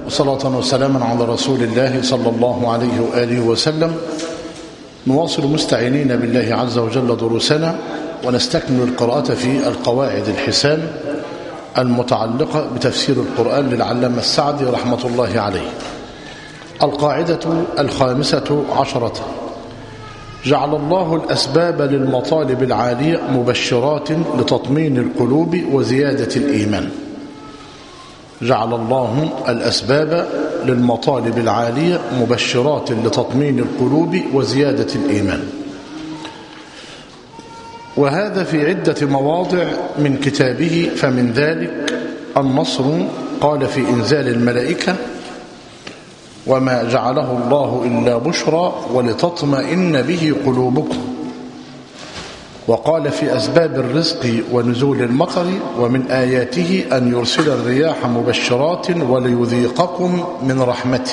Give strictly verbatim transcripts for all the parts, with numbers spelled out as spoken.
صلاة وسلاما على رسول الله صلى الله عليه وآله وسلم. نواصل مستعينين بالله عز وجل دروسنا ونستكمل القراءة في القواعد الحسان المتعلقة بتفسير القرآن للعلامة السعدي رحمة الله عليه. القاعدة الخامسة عشرة: جعل الله الأسباب للمطالب العالية مبشرات لتطمين القلوب وزيادة الإيمان. جعل الله الأسباب للمطالب العالية مبشرات لتطمين القلوب وزيادة الإيمان. وهذا في عدة مواضع من كتابه، فمن ذلك النصر قال في إنزال الملائكة: وما جعله الله إلا بشرى ولتطمئن به قلوبكم. وقال في أسباب الرزق ونزول المطر: ومن آياته أن يرسل الرياح مبشرات وليذيقكم من رحمته.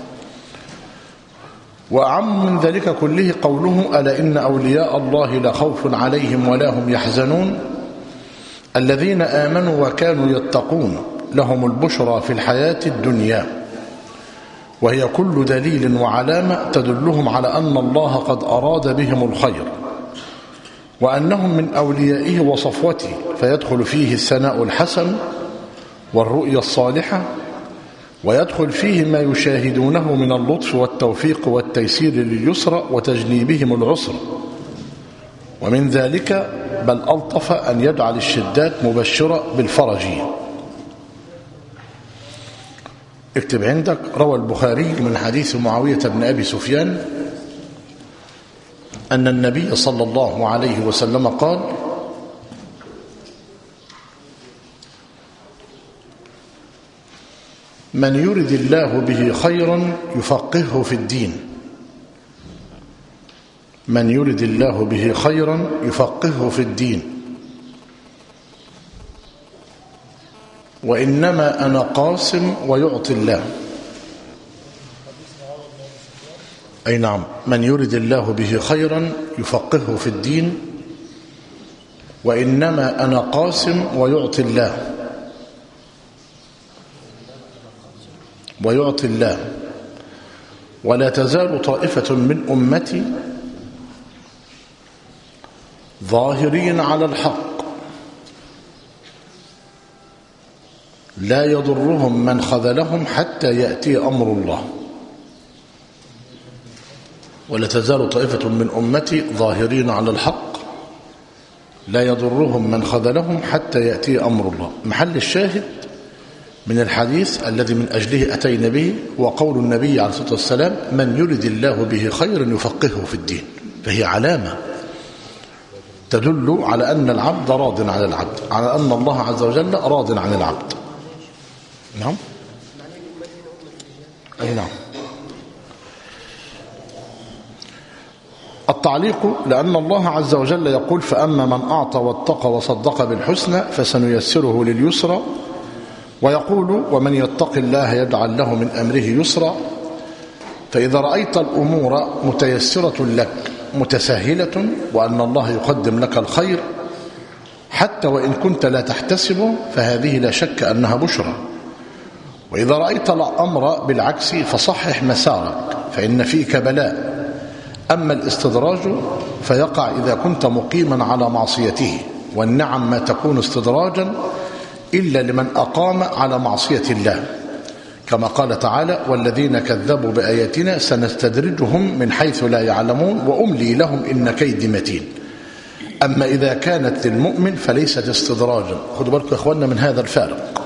وأعم من ذلك كله قوله: ألا إن أولياء الله لا خوف عليهم ولا هم يحزنون الذين آمنوا وكانوا يتقون لهم البشرى في الحياة الدنيا. وهي كل دليل وعلامة تدلهم على أن الله قد أراد بهم الخير وأنهم من أوليائه وصفوته، فيدخل فيه الثناء الحسن والرؤيا الصالحة، ويدخل فيه ما يشاهدونه من اللطف والتوفيق والتيسير لليسر وتجنيبهم العسر. ومن ذلك بل ألطف أن يجعل الشدات مبشرة بالفرج. اكتب عندك: روى البخاري من حديث معاوية بن أبي سفيان أن النبي صلى الله عليه وسلم قال: من يرد الله به خيرا يفقهه في الدين. من يرد الله به خيرا يفقهه في الدين. وإنما أنا قاسم ويعطي الله. أي نعم، من يرد الله به خيرا يفقهه في الدين. وإنما أنا قاسم ويعطي الله. ويعطي الله. ولا تزال طائفة من أمتي ظاهرين على الحق لا يضرهم من خذلهم حتى يأتي أمر الله. ولا تزال طائفة من أمتي ظاهرين على الحق لا يضرهم من خذلهم حتى يأتي أمر الله. محل الشاهد من الحديث الذي من أجله أتينا به وقول النبي عليه الصلاة والسلام: من يرد الله به خيرا يفقهه في الدين. فهي علامة تدل على أن العبد راض عن العبد، على أن الله عز وجل راض عن العبد. نعم أي نعم. التعليق: لأن الله عز وجل يقول: فأما من أعطى واتقى وصدق بالحسنى فسنيسره لليسرى. ويقول: ومن يتق الله يجعل له من أمره يسرا. فإذا رأيت الأمور متيسرة لك متسهلة وأن الله يقدم لك الخير حتى وإن كنت لا تحتسبه، فهذه لا شك أنها بشرى. وإذا رأيت الأمر بالعكس فصحح مسارك، فإن فيك بلاء. أما الاستدراج فيقع إذا كنت مقيما على معصيته، والنعم ما تكون استدراجا إلا لمن أقام على معصية الله، كما قال تعالى: والذين كذبوا بآياتنا سنستدرجهم من حيث لا يعلمون وأملي لهم إن كيدي متين. أما إذا كانت للمؤمن فليست استدراجا. خذوا بالكم يا إخواننا من هذا الفارق.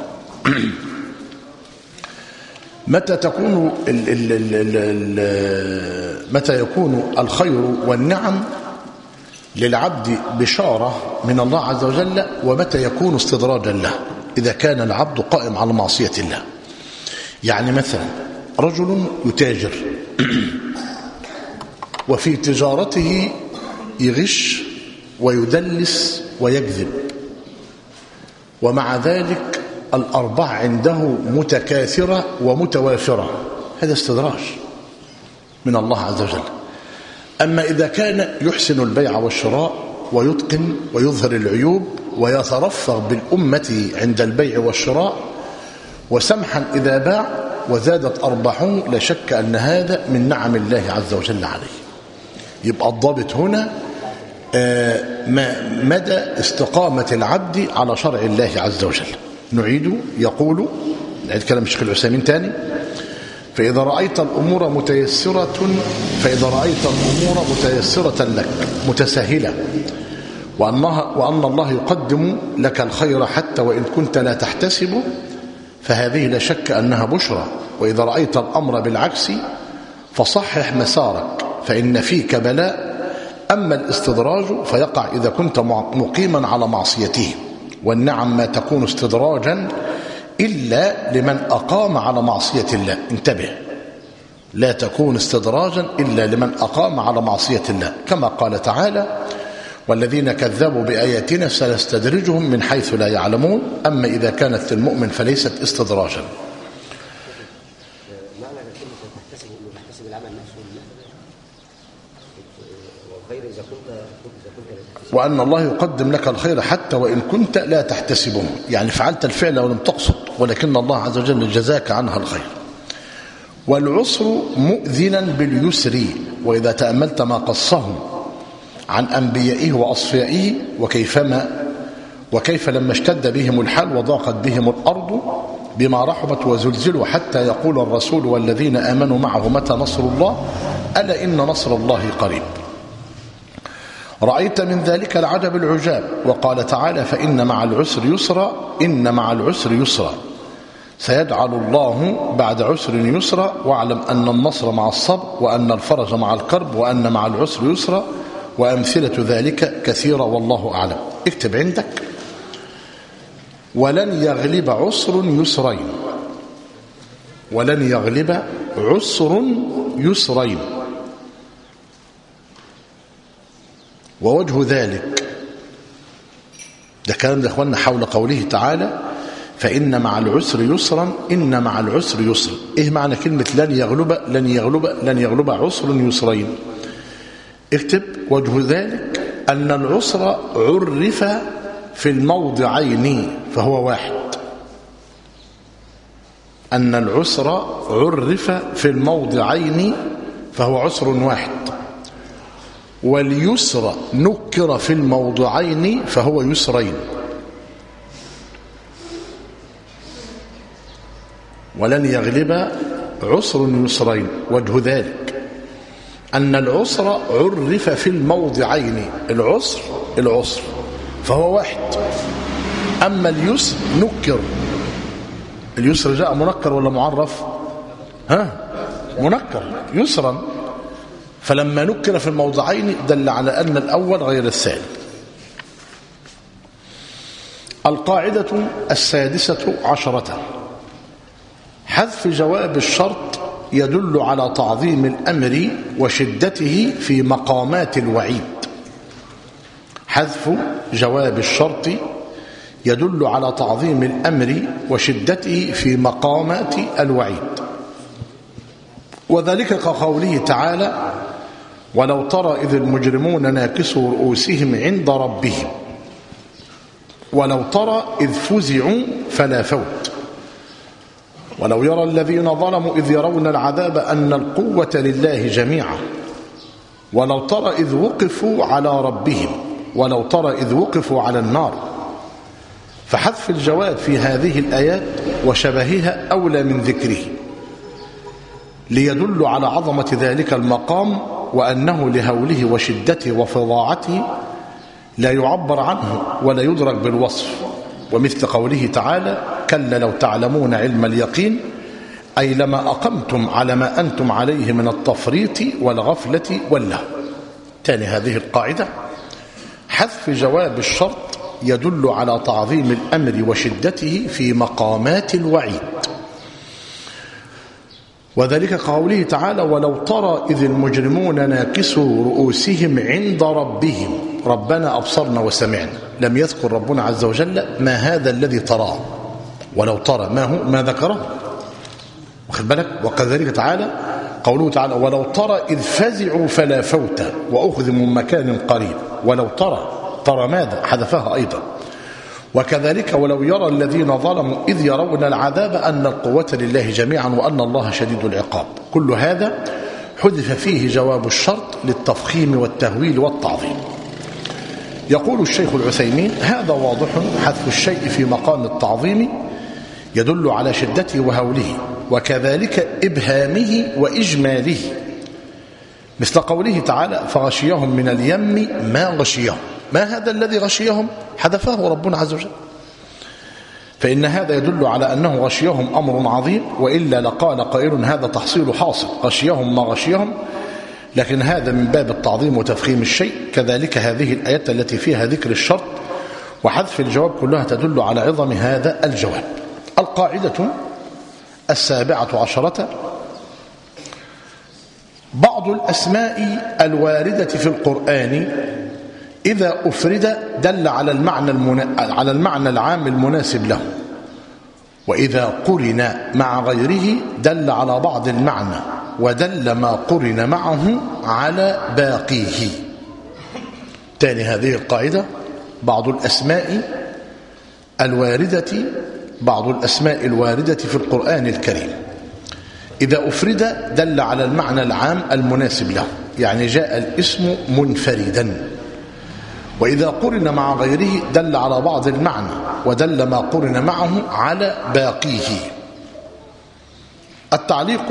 متى تكون ال ال ال ال ال متى يكون الخير والنعم للعبد بشارة من الله عز وجل، ومتى يكون استدراجا له إذا كان العبد قائم على معصية الله. يعني مثلا رجل يتاجر وفي تجارته يغش ويدلس ويكذب، ومع ذلك الأرباح عنده متكاثرة ومتوافرة، هذا استدراج من الله عز وجل. أما إذا كان يحسن البيع والشراء ويتقن ويظهر العيوب ويترفق بالأمة عند البيع والشراء، وسمحا إذا باع وزادت أرباحه لا شك أن هذا من نعم الله عز وجل عليه. يبقى الضابط هنا مدى استقامة العبد على شرع الله عز وجل. نعيد، يقول نعيد كلام الشيخ العثيمين تاني: فإذا رأيت الأمور متيسرة فإذا رأيت الأمور متيسرة لك متسهلة وأنها وأن الله يقدم لك الخير حتى وإن كنت لا تحتسبه فهذه لا شك أنها بشرى. وإذا رأيت الأمر بالعكس فصحح مسارك فإن فيك بلاء. أما الاستدراج فيقع إذا كنت مقيما على معصيته، والنعم ما تكون استدراجا إلا لمن أقام على معصية الله. انتبه، لا تكون استدراجا إلا لمن أقام على معصية الله، كما قال تعالى: والذين كذبوا بآياتنا سنستدرجهم من حيث لا يعلمون. أما إذا كانت للمؤمن فليست استدراجا. وأن الله يقدم لك الخير حتى وإن كنت لا تحتسبه، يعني فعلت الفعل ولم تقصد ولكن الله عز وجل جزاك عنها الخير. والعسر مؤذنا باليسر. وإذا تأملت ما قصه عن أنبيائه وأصفيائه وكيفما وكيف لما اشتد بهم الحال وضاقت بهم الأرض بما رحبت وزلزلوا حتى يقول الرسول والذين آمنوا معه متى نصر الله ألا إن نصر الله قريب. رأيت من ذلك العجب العجاب. وقال تعالى: فإن مع العسر يسرا إن مع العسر يسرا سيجعل الله بعد عسر يسرا واعلم أن النصر مع الصبر وأن الفرج مع الكرب وأن مع العسر يسرا وأمثلة ذلك كثيرة والله أعلم. اكتب عندك: ولن يغلب عسر يسرين. ولن يغلب عسر يسرين. ووجه ذلك ده كلام ده اخواننا حول قوله تعالى: فإن مع العسر يسرا إن مع العسر يسرا. ايه معنى كلمة لن يغلب لن يغلب لن يغلب عسر يسرين؟ اكتب: وجه ذلك أن العسر عرف في الموضعين فهو واحد. أن العسر عرف في الموضعين فهو عسر واحد. واليسر نكر في الموضعين فهو يسرين. ولن يغلب عسر يسرين. وجه ذلك أن العسر عرف في الموضعين. العسر العسر فهو واحد. أما اليسر نكر. اليسر جاء منكر ولا معرف؟ ها منكر يسرا، فلما نكر في الموضعين دل على أن الأول غير الثاني. القاعدة السادسة عشرة: حذف جواب الشرط يدل على تعظيم الأمر وشدته في مقامات الوعيد. حذف جواب الشرط يدل على تعظيم الأمر وشدته في مقامات الوعيد. وذلك كقوله تعالى: ولو ترى إذ المجرمون ناكسوا رؤوسهم عند ربهم ولو ترى إذ فزعوا فلا فوت ولو يرى الذين ظلموا إذ يرون العذاب أن القوة لله جميعا ولو ترى إذ وقفوا على ربهم ولو ترى إذ وقفوا على النار. فحذف الجواب في هذه الآيات وشبهها أولى من ذكره ليدل على عظمة ذلك المقام وأنه لهوله وشدته وفظاعته لا يعبر عنه ولا يدرك بالوصف. ومثل قوله تعالى: كلا لو تعلمون علم اليقين أي لما أقمتم على ما أنتم عليه من التفريط والغفلة واللهو. تاني هذه القاعدة: حذف جواب الشرط يدل على تعظيم الأمر وشدته في مقامات الوعيد. وذلك قوله تعالى: ولو ترى إذ المجرمون ناكسوا رؤوسهم عند ربهم ربنا أبصرنا وسمعنا. لم يذكر ربنا عز وجل ما هذا الذي تراه، ولو ترى ما هو ما ذكره، واخد بالك. وكذلك تعالى قوله تعالى: ولو ترى إذ فزعوا فلا فوت وأخذوا من مكان قريب. ولو ترى ترى ماذا حذفها أيضا. وكذلك ولو يرى الذين ظلموا إذ يرون العذاب أن القوة لله جميعا وأن الله شديد العقاب. كل هذا حذف فيه جواب الشرط للتفخيم والتهويل والتعظيم. يقول الشيخ العثيمين: هذا واضح حذف الشيء في مقام التعظيم يدل على شدته وهوله، وكذلك إبهامه وإجماله، مثل قوله تعالى: فغشيهم من اليم ما غشيهم. ما هذا الذي غشيهم؟ حذفه ربنا عز وجل، فإن هذا يدل على أنه غشيهم أمر عظيم، وإلا لقال قائل هذا تحصيل حاصل، غشيهم ما غشيهم، لكن هذا من باب التعظيم وتفخيم الشيء. كذلك هذه الآيات التي فيها ذكر الشرط وحذف الجواب كلها تدل على عظم هذا الجواب. القاعدة السابعة عشرة: بعض الأسماء الواردة في القرآن إذا أفرد دل على المعنى, المنا... على المعنى العام المناسب له، وإذا قرن مع غيره دل على بعض المعنى، ودل ما قرن معه على باقيه. تاني هذه القاعدة: بعض الأسماء الواردة بعض الأسماء الواردة في القرآن الكريم إذا أفرد دل على المعنى العام المناسب له، يعني جاء الاسم منفردا. وإذا قرن مع غيره دل على بعض المعنى، ودل ما قرن معه على باقيه. التعليق: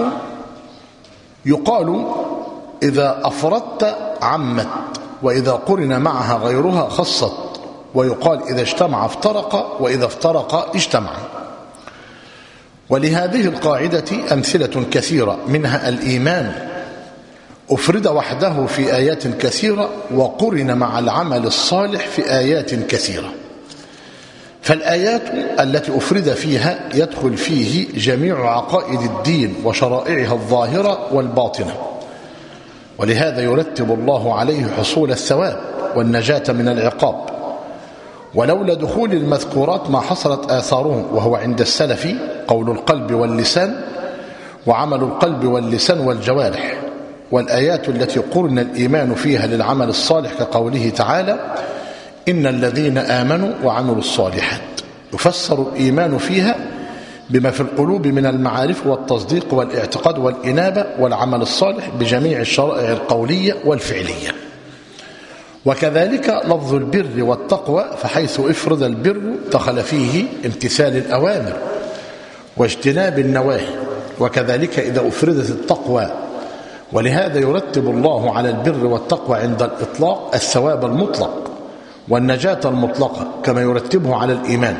يقال إذا أفردت عمت، وإذا قرن معها غيرها خصت، ويقال إذا اجتمع افترق، وإذا افترق اجتمع. ولهذه القاعدة أمثلة كثيرة، منها الإيمان أفرد وحده في آيات كثيرة، وقرن مع العمل الصالح في آيات كثيرة. فالآيات التي أفرد فيها يدخل فيه جميع عقائد الدين وشرائعها الظاهرة والباطنة، ولهذا يرتب الله عليه حصول الثواب والنجاة من العقاب. ولولا دخول المذكورات ما حصلت آثارهم، وهو عند السلف قول القلب واللسان، وعمل القلب واللسان والجوارح. والآيات التي قرن الإيمان فيها للعمل الصالح كقوله تعالى: إن الذين آمنوا وعملوا الصالحات، يفسر الإيمان فيها بما في القلوب من المعارف والتصديق والاعتقاد والإنابة والعمل الصالح بجميع الشرائع القولية والفعلية. وكذلك لفظ البر والتقوى، فحيث افرد البر دخل فيه امتثال الأوامر واجتناب النواهي، وكذلك إذا أفردت التقوى. ولهذا يرتب الله على البر والتقوى عند الإطلاق الثواب المطلق والنجاة المطلقة، كما يرتبه على الإيمان.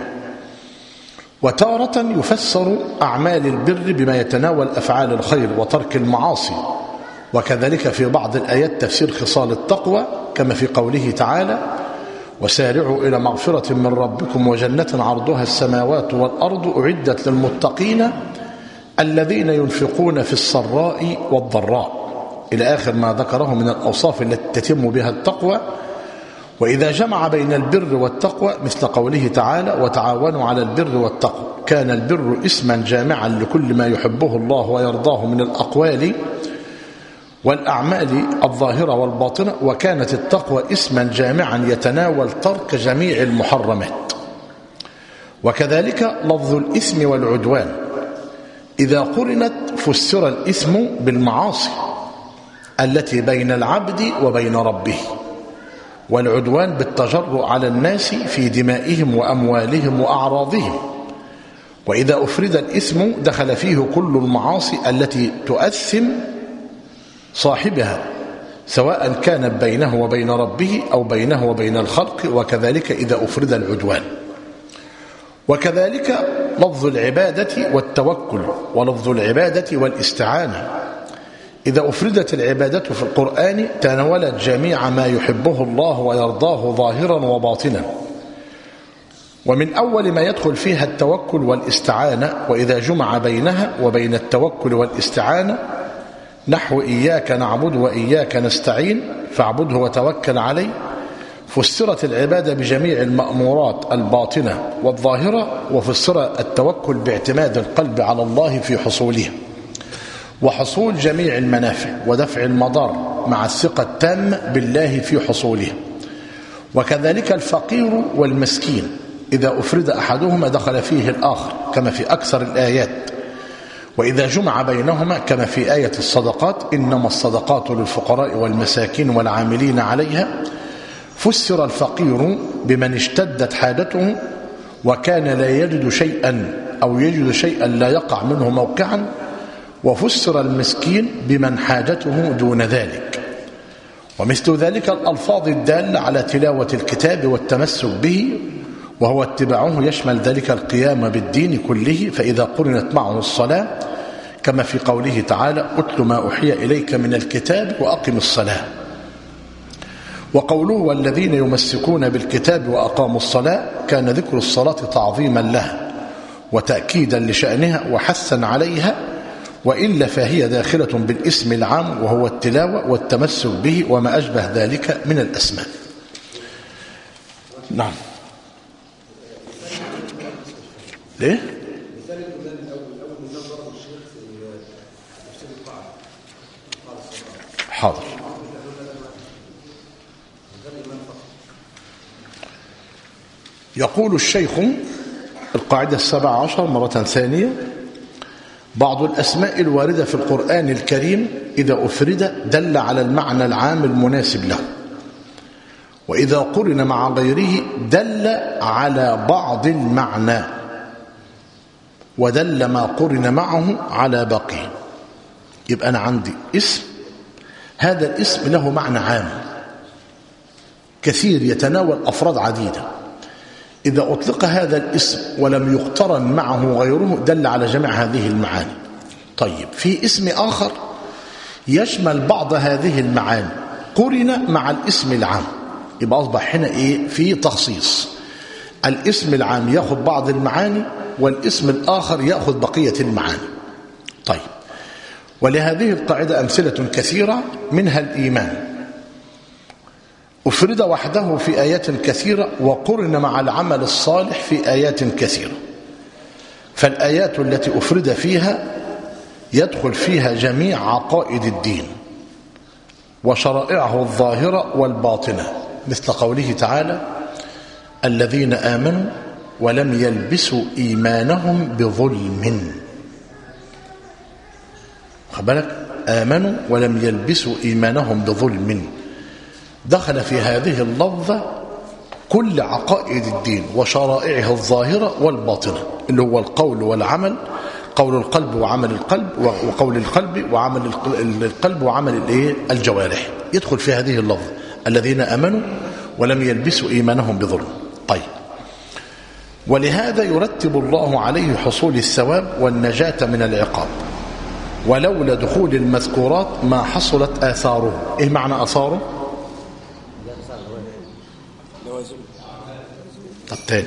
وتارة يفسر أعمال البر بما يتناول أفعال الخير وترك المعاصي، وكذلك في بعض الآيات تفسير خصال التقوى، كما في قوله تعالى: وسارعوا إلى مغفرة من ربكم وجنة عرضها السماوات والأرض أعدت للمتقين الذين ينفقون في السراء والضراء، إلى آخر ما ذكره من الأوصاف التي تتم بها التقوى. وإذا جمع بين البر والتقوى مثل قوله تعالى: وتعاونوا على البر والتقوى، كان البر اسما جامعا لكل ما يحبه الله ويرضاه من الأقوال والأعمال الظاهرة والباطنة، وكانت التقوى اسما جامعا يتناول ترك جميع المحرمات. وكذلك لفظ الإثم والعدوان، إذا قرنت فسر الإثم بالمعاصي التي بين العبد وبين ربه، والعدوان بالتجرؤ على الناس في دمائهم وأموالهم وأعراضهم. وإذا أفرد الإثم دخل فيه كل المعاصي التي تؤثم صاحبها، سواء كانت بينه وبين ربه أو بينه وبين الخلق. وكذلك إذا أفرد العدوان. وكذلك لفظ العبادة والتوكل، ولفظ العبادة والاستعانة، إذا أفردت العبادة في القرآن تناولت جميع ما يحبه الله ويرضاه ظاهرا وباطنا. ومن أول ما يدخل فيها التوكل والاستعانة، وإذا جمع بينها وبين التوكل والاستعانة نحو إياك نعبد وإياك نستعين فاعبده وتوكل عليه، فسرت العبادة بجميع المأمورات الباطنة والظاهرة، وفسر التوكل باعتماد القلب على الله في حصوله وحصول جميع المنافع ودفع المضار مع الثقة التامة بالله في حصوله. وكذلك الفقير والمسكين إذا أفرد أحدهما دخل فيه الآخر كما في أكثر الآيات، وإذا جمع بينهما كما في آية الصدقات إنما الصدقات للفقراء والمساكين والعاملين عليها. فسر الفقير بمن اشتدت حاجته وكان لا يجد شيئا أو يجد شيئا لا يقع منه موقعا، وفسر المسكين بمن حاجته دون ذلك. ومثل ذلك الألفاظ الدالة على تلاوة الكتاب والتمسك به، وهو اتباعه يشمل ذلك القيام بالدين كله، فإذا قرنت معه الصلاة كما في قوله تعالى أتل ما أوحي إليك من الكتاب وأقم الصلاة. وقوله والذين يمسكون بالكتاب وأقاموا الصلاة كان ذكر الصلاة تعظيما لها وتأكيدا لشأنها وحثا عليها، وإلا فهي داخلة بالاسم العام وهو التلاوة والتمسك به وما أشبه ذلك من الأسماء. نعم. ليه؟ حاضر. يقول الشيخ القاعدة السابعة عشر مرة ثانية: بعض الأسماء الواردة في القرآن الكريم إذا أفرد دل على المعنى العام المناسب له، وإذا قرن مع غيره دل على بعض المعنى، ودل ما قرن معه على باقيه. يبقى أنا عندي اسم، هذا الاسم له معنى عام كثير يتناول أفراد عديدة، إذا أطلق هذا الاسم ولم يقترن معه غيره دل على جميع هذه المعاني. طيب في اسم آخر يشمل بعض هذه المعاني قرن مع الاسم العام، يبقى أصبح هنا إيه؟ في تخصيص. الاسم العام يأخذ بعض المعاني والاسم الآخر يأخذ بقية المعاني. طيب، ولهذه القاعدة أمثلة كثيرة، منها الإيمان أفرد وحده في آيات كثيرة وقرن مع العمل الصالح في آيات كثيرة. فالآيات التي أفرد فيها يدخل فيها جميع عقائد الدين وشرائعه الظاهرة والباطنة، مثل قوله تعالى الذين آمنوا ولم يلبسوا إيمانهم بظلم. خبرك آمنوا ولم يلبسوا إيمانهم بظلم، دخل في هذه اللفظة كل عقائد الدين وشرائعه الظاهرة والباطنة، اللي هو القول والعمل، قول القلب وعمل القلب، وقول القلب وعمل القلب وعمل الايه الجوارح، يدخل في هذه اللفظة الذين آمنوا ولم يلبسوا إيمانهم بظلم. طيب، ولهذا يرتب الله عليه حصول الثواب والنجاة من العقاب، ولولا دخول المذكورات ما حصلت آثاره. إيه معنى آثاره؟ طب تاني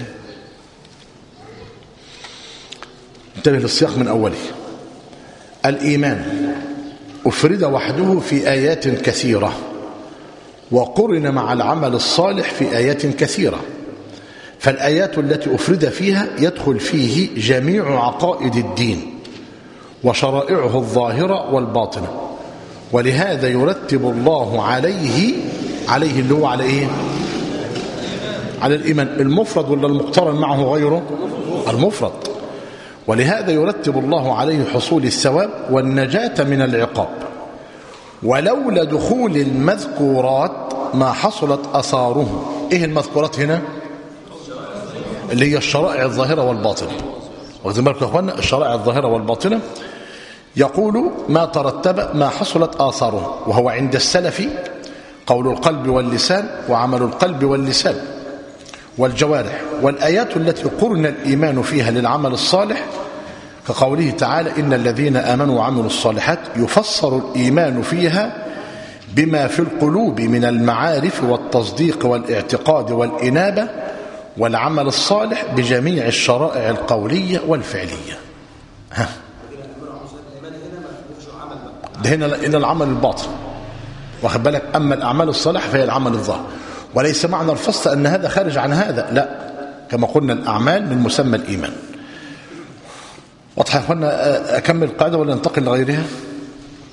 انتبه للسياق من أوله. الإيمان أفرد وحده في آيات كثيرة وقرن مع العمل الصالح في آيات كثيرة، فالآيات التي أفرد فيها يدخل فيه جميع عقائد الدين وشرائعه الظاهرة والباطنة، ولهذا يرتب الله عليه عليه اللي هو على إيه؟ على الإيمان المفرد ولا المقترن معه غيره؟ المفرد. ولهذا يرتب الله عليه حصول الثواب والنجاة من العقاب، ولولا دخول المذكورات ما حصلت أثاره. إيه المذكورات هنا؟ اللي هي الشرائع الظاهرة والباطنة. واخدين بالكم يا اخوانا؟ الشرائع الظاهرة والباطنة يقول ما ترتب ما حصلت آثاره، وهو عند السلف قول القلب واللسان وعمل القلب واللسان والجوارح. والآيات التي قرن الإيمان فيها للعمل الصالح كقوله تعالى إن الذين آمنوا وعملوا الصالحات، يفسر الإيمان فيها بما في القلوب من المعارف والتصديق والاعتقاد والإنابة، والعمل الصالح بجميع الشرائع القولية والفعلية. ها ده هنا إن العمل الباطن، واخد بالك؟ أما الأعمال الصالحة فهي العمل الظاهر، وليس معنى الفصل أن هذا خارج عن هذا، لا، كما قلنا الأعمال من مسمى الإيمان. واضح يا أخوانا؟ أكمل القاعدة ولا ننتقل لغيرها؟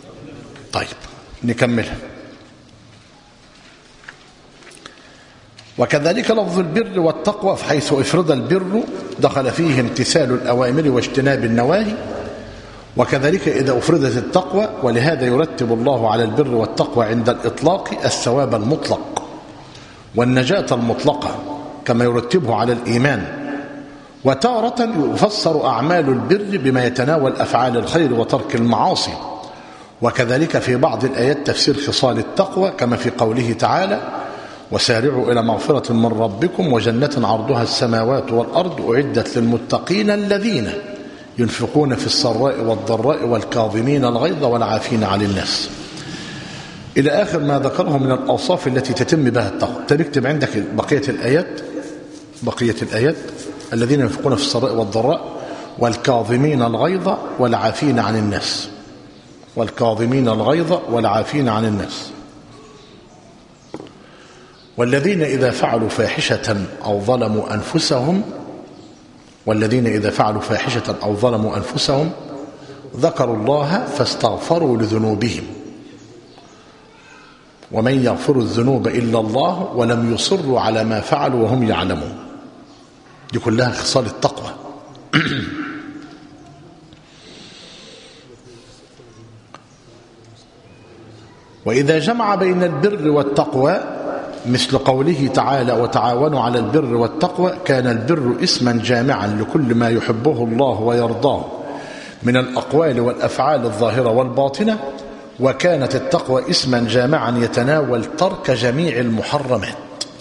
طيب نكملها. وكذلك لفظ البر والتقوى، حيث افرد البر دخل فيه امتثال الأوامر واجتناب النواهي، وكذلك إذا أفردت التقوى، ولهذا يرتب الله على البر والتقوى عند الإطلاق الثواب المطلق والنجاة المطلقة كما يرتبه على الإيمان. وتارة يفسر أعمال البر بما يتناول أفعال الخير وترك المعاصي، وكذلك في بعض الآيات تفسير خصال التقوى كما في قوله تعالى: وسارعوا إلى مغفرة من ربكم وجنة عرضها السماوات والأرض أعدت للمتقين الذين ينفقون في السراء والضراء والكاظمين الغيظ والعافين عن الناس، إلى آخر ما ذكره من الأوصاف التي تتم بها التقوى. تكتب عندك بقية الآيات بقية الآيات الذين ينفقون في السراء والضراء والكاظمين الغيظ والعافين عن الناس، والكاظمين الغيظ والعافين عن الناس. والذين إذا فعلوا فاحشة أو ظلموا أنفسهم والذين إذا فعلوا فاحشة أو ظلموا أنفسهم ذكروا الله فاستغفروا لذنوبهم ومن يغفر الذنوب إلا الله ولم يصروا على ما فعلوا وهم يعلمون. دي كلها خصال التقوى. وإذا جمع بين البر والتقوى مثل قوله تعالى: وتعاونوا على البر والتقوى، كان البر اسما جامعا لكل ما يحبه الله ويرضاه من الأقوال والأفعال الظاهرة والباطنة، وكانت التقوى اسما جامعا يتناول ترك جميع المحرمات.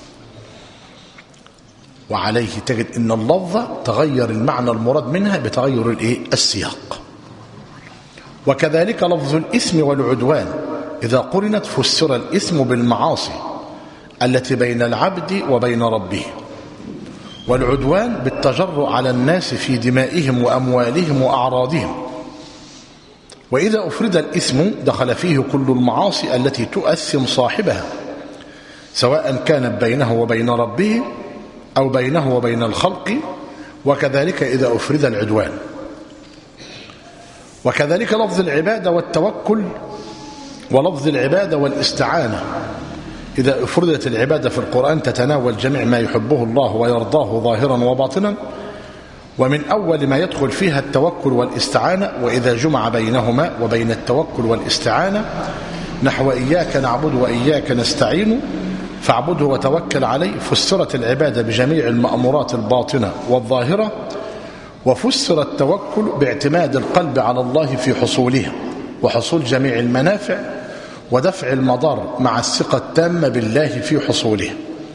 وعليه تجد أن اللفظة تغير المعنى المراد منها بتغير السياق. وكذلك لفظ الإثم والعدوان إذا قرنت فسر الإثم بالمعاصي التي بين العبد وبين ربه، والعدوان بالتجرؤ على الناس في دمائهم وأموالهم وأعراضهم. وإذا أفرد الإثم دخل فيه كل المعاصي التي تؤثم صاحبها، سواء كانت بينه وبين ربه أو بينه وبين الخلق. وكذلك إذا أفرد العدوان. وكذلك لفظ العبادة والتوكل ولفظ العبادة والاستعانة إذا أفردت العبادة في القرآن تتناول جميع ما يحبه الله ويرضاه ظاهرا وباطنا، ومن أول ما يدخل فيها التوكل والاستعانة. وإذا جمع بينهما وبين التوكل والاستعانة نحو إياك نعبد وإياك نستعين فاعبده وتوكل عليه، فسرت العبادة بجميع المأمورات الباطنة والظاهرة، وفسر التوكل باعتماد القلب على الله في حصولها وحصول جميع المنافع ودفع المضار مع الثقة التامة بالله في حصولها.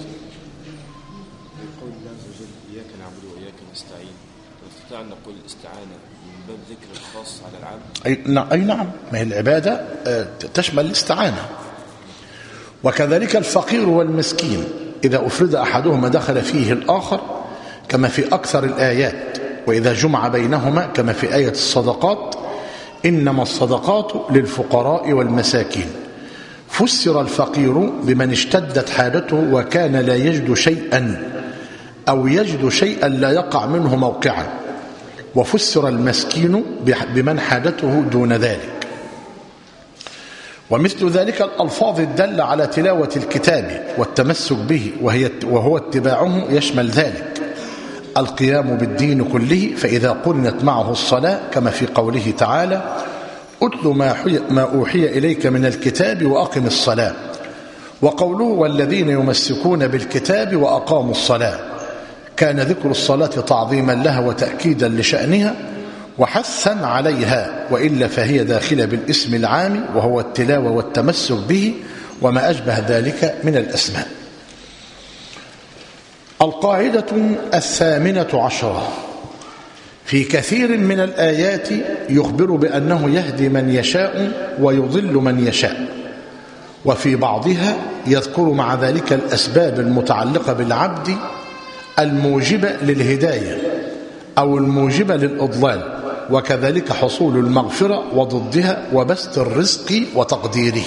قول الله عز وجل: إياك نعبد وإياك نستعين، نستطيع أن نقول الاستعانة من باب ذكر الخاص على العبد؟ أي نعم، ما هي العبادة تشمل الاستعانة. وكذلك الفقير والمسكين إذا أفرد أحدهما دخل فيه الآخر كما في أكثر الآيات. وإذا جمع بينهما كما في آية الصدقات: إنما الصدقات للفقراء والمساكين. فسر الفقير بمن اشتدت حاجته وكان لا يجد شيئا أو يجد شيئا لا يقع منه موقعا، وفسر المسكين بمن حاجته دون ذلك. ومثل ذلك الألفاظ الدالة على تلاوة الكتاب والتمسك به وهي وهو اتباعه يشمل ذلك القيام بالدين كله، فإذا قرنت معه الصلاة كما في قوله تعالى: أتل ما أوحي إليك من الكتاب وأقم الصلاة. وقوله: والذين يمسكون بالكتاب وأقاموا الصلاة، كان ذكر الصلاة تعظيما لها وتأكيدا لشأنها وحثا عليها، وإلا فهي داخلة بالاسم العام وهو التلاوة والتمسك به وما أشبه ذلك من الأسماء. القاعدة الثامنة عشرة: في كثير من الآيات يخبر بأنه يهدي من يشاء ويضل من يشاء، وفي بعضها يذكر مع ذلك الأسباب المتعلقة بالعبد الموجبة للهداية أو الموجبة للإضلال، وكذلك حصول المغفرة وضدها وبسط الرزق وتقديره،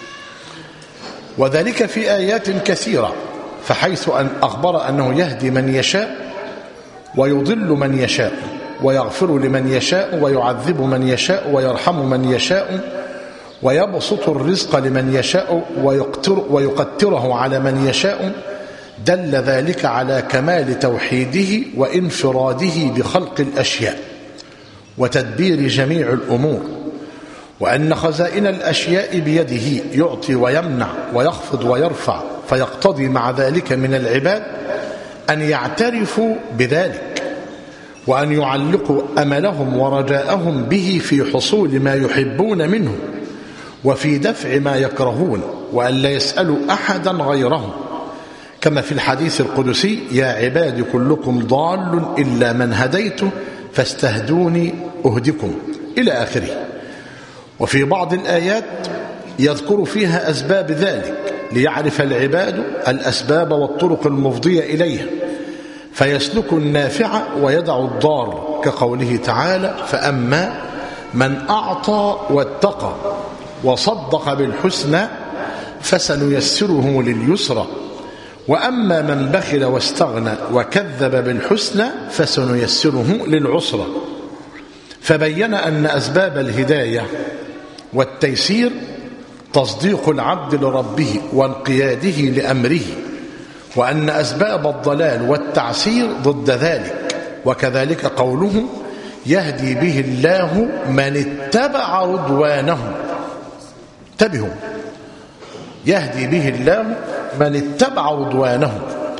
وذلك في آيات كثيرة. فحيث أن أخبر أنه يهدي من يشاء ويضل من يشاء ويغفر لمن يشاء ويعذب من يشاء ويرحم من يشاء ويبسط الرزق لمن يشاء ويقتر ويقتره على من يشاء، دل ذلك على كمال توحيده وانفراده بخلق الأشياء وتدبير جميع الأمور، وأن خزائن الأشياء بيده يعطي ويمنع ويخفض ويرفع، فيقتضي مع ذلك من العباد أن يعترفوا بذلك، وأن يعلقوا أملهم ورجاءهم به في حصول ما يحبون منه وفي دفع ما يكرهون، وأن لا يسألوا أحدا غيره، كما في الحديث القدسي: يا عباد كلكم ضال إلا من هديته فاستهدوني أهدكم، إلى آخره. وفي بعض الآيات يذكر فيها أسباب ذلك ليعرف العباد الأسباب والطرق المفضية إليها فيسلك النافع ويدع الضار، كقوله تعالى: فأما من أعطى واتقى وصدق بالحسنى فسنيسره لليسرى، وأما من بخل واستغنى وكذب بالحسنى فسنيسره للعسرى. فبين أن أسباب الهداية والتيسير تصديق العبد لربه وانقياده لأمره، وأن أسباب الضلال والتعسير ضد ذلك، وكذلك قوله: يهدي به الله من اتبع رضوانه. انتبهوا، يهدي به الله من اتبع رضوانه.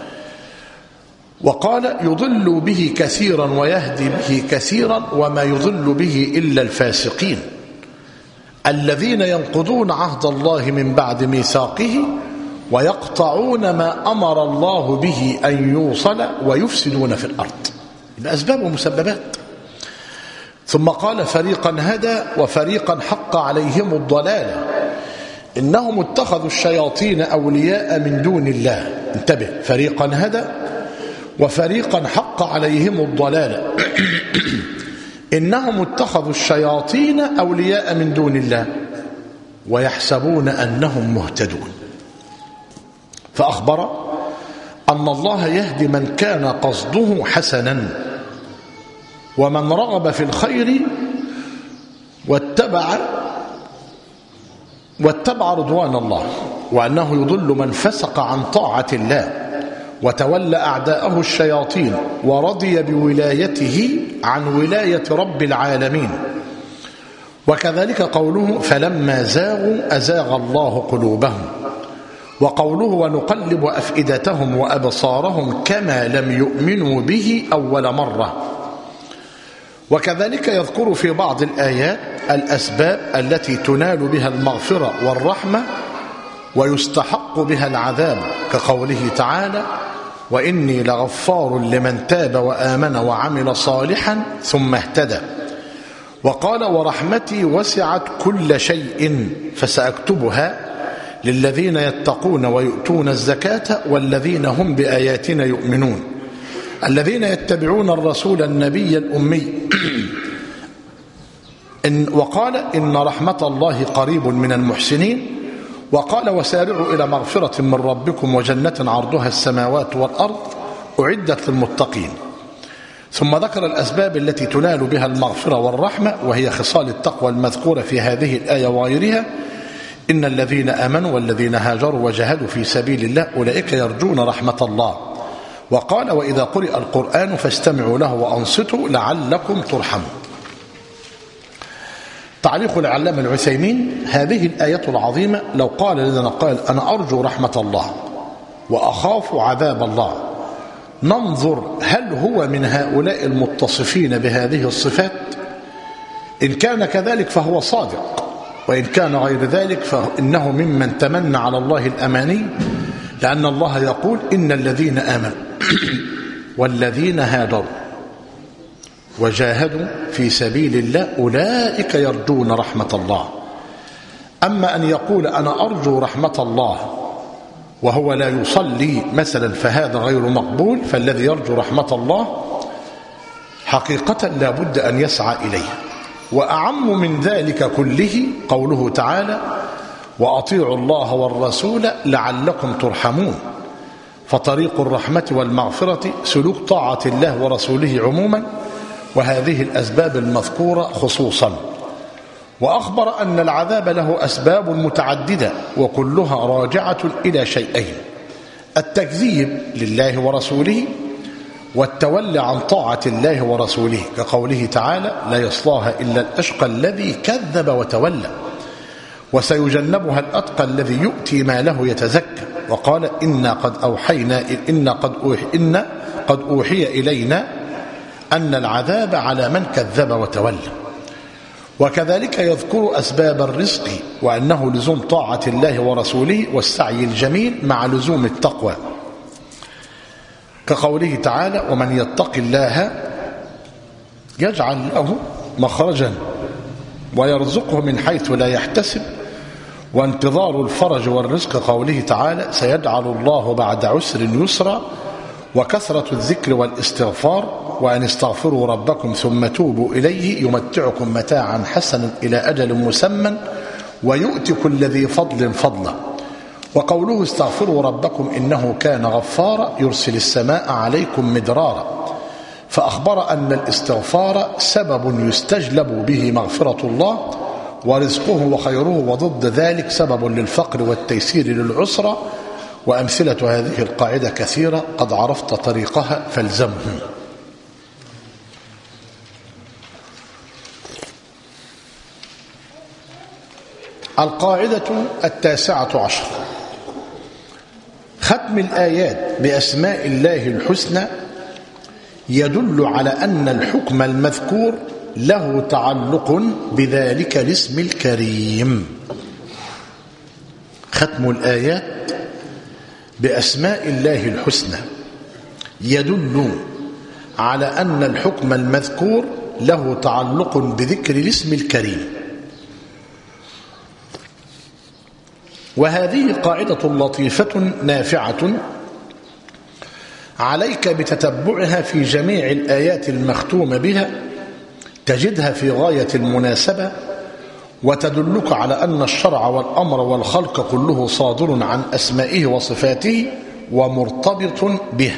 وقال: يضل به كثيرا ويهدي به كثيرا، وما يضل به إلا الفاسقين الذين ينقضون عهد الله من بعد ميثاقه ويقطعون ما أمر الله به أن يوصل ويفسدون في الأرض. بأسباب ومسببات. ثم قال: فريقا هدى وفريقا حق عليهم الضلالة إنهم اتخذوا الشياطين أولياء من دون الله. انتبه، فريقا هدى وفريقا حق عليهم الضلالة إنهم اتخذوا الشياطين أولياء من دون الله ويحسبون أنهم مهتدون. فأخبر أن الله يهدي من كان قصده حسنا، ومن رغب في الخير واتبع واتبع رضوان الله، وأنه يضل من فسق عن طاعة الله وتولى أعداءه الشياطين ورضي بولايته عن ولاية رب العالمين. وكذلك قوله: فلما زاغوا أزاغ الله قلوبهم، وقوله: ونقلب أفئدتهم وأبصارهم كما لم يؤمنوا به أول مرة. وكذلك يذكر في بعض الآيات الأسباب التي تنال بها المغفرة والرحمة ويستحق بها العذاب، كقوله تعالى: وإني لغفار لمن تاب وآمن وعمل صالحا ثم اهتدى. وقال: ورحمتي وسعت كل شيء فسأكتبها للذين يتقون ويؤتون الزكاة والذين هم بآياتنا يؤمنون الذين يتبعون الرسول النبي الأمي. إن وقال: إن رحمة الله قريب من المحسنين. وقال: وسارعوا إلى مغفرة من ربكم وجنة عرضها السماوات والأرض أعدت للمتقين. ثم ذكر الأسباب التي تنال بها المغفرة والرحمة، وهي خصال التقوى المذكورة في هذه الآية وغيرها: إن الذين آمنوا والذين هاجروا وجاهدوا في سبيل الله أولئك يرجون رحمة الله. وقال: وإذا قرئ القرآن فاستمعوا له وأنصتوا لعلكم ترحمون. تعليق العلامة العثيمين: هذه الآية العظيمة لو قال لنا قال: أنا أرجو رحمة الله وأخاف عذاب الله، ننظر هل هو من هؤلاء المتصفين بهذه الصفات؟ إن كان كذلك فهو صادق، وإن كان غير ذلك فإنه ممن تمنى على الله الأماني، لأن الله يقول: إن الذين آمنوا والذين هاجروا وجاهدوا في سبيل الله أولئك يرجون رحمة الله. أما أن يقول: أنا أرجو رحمة الله وهو لا يصلي مثلا فهذا غير مقبول. فالذي يرجو رحمة الله حقيقة لا بد أن يسعى إليه. وأعم من ذلك كله قوله تعالى: وأطيعوا الله والرسول لعلكم ترحمون. فطريق الرحمة والمغفرة سلوك طاعة الله ورسوله عموما، وهذه الأسباب المذكورة خصوصا. وأخبر أن العذاب له أسباب متعددة وكلها راجعة إلى شيئين: التكذيب لله ورسوله والتولي عن طاعة الله ورسوله، كقوله تعالى: لا يصلاها إلا الأشقى الذي كذب وتولى وسيجنبها الأتقى الذي يؤتي ماله يتزكى. وقال: إنا قد أوحينا إنا قد أوحي إنا قد أوحي إلينا أن العذاب على من كذب وتولى. وكذلك يذكر أسباب الرزق وأنه لزوم طاعة الله ورسوله والسعي الجميل مع لزوم التقوى، كقوله تعالى: ومن يتق الله يجعل له مخرجا ويرزقه من حيث لا يحتسب. وانتظار الفرج والرزق، قوله تعالى: سيجعل الله بعد عسر يسرا. وكثرة الذكر والاستغفار، وأن استغفروا ربكم ثم توبوا إليه يمتعكم متاعا حسنا إلى أجل مسمى ويؤتي كل ذي فضل فضله. وقوله: استغفروا ربكم إنه كان غفارا يرسل السماء عليكم مدرارا. فأخبر أن الاستغفار سبب يستجلب به مغفرة الله ورزقه وخيره، وضد ذلك سبب للفقر والتيسير للعسرة. وأمثلة هذه القاعدة كثيرة، قد عرفت طريقها فالزمه. القاعدة التاسعة عشر: ختم الآيات بأسماء الله الحسنى يدل على أن الحكم المذكور له تعلق بذلك الاسم الكريم. ختم الآيات بأسماء الله الحسنى يدل على أن الحكم المذكور له تعلق بذكر الاسم الكريم. وهذه قاعدة لطيفة نافعة عليك بتتبعها في جميع الآيات المختومة بها، تجدها في غاية المناسبة، وتدلك على أن الشرع والأمر والخلق كله صادر عن أسمائه وصفاته ومرتبط به.